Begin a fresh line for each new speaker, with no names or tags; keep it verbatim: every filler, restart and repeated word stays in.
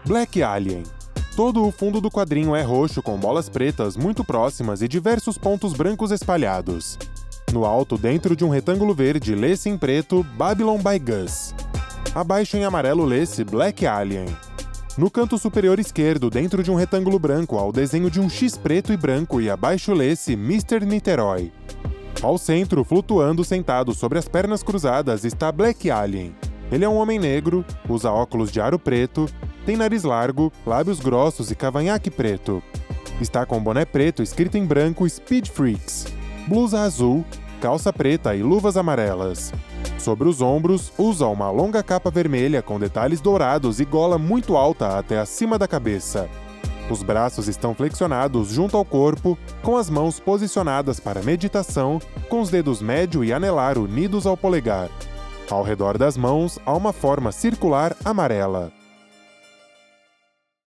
Black Alien. Todo o fundo do quadrinho é roxo com bolas pretas muito próximas e diversos pontos brancos espalhados. No alto, dentro de um retângulo verde, lê-se em preto Babylon by Gus. Abaixo em amarelo lê-se Black Alien. No canto superior esquerdo, dentro de um retângulo branco, há o desenho de um X preto e branco e abaixo lê-se mister Niterói. Ao centro, flutuando sentado sobre as pernas cruzadas, está Black Alien. Ele é um homem negro, usa óculos de aro preto, tem nariz largo, lábios grossos e cavanhaque preto. Está com boné preto escrito em branco Speed Freaks, blusa azul, calça preta e luvas amarelas. Sobre os ombros, usa uma longa capa vermelha com detalhes dourados e gola muito alta até acima da cabeça. Os braços estão flexionados junto ao corpo, com as mãos posicionadas para meditação, com os dedos médio e anelar unidos ao polegar. Ao redor das mãos, há uma forma circular amarela.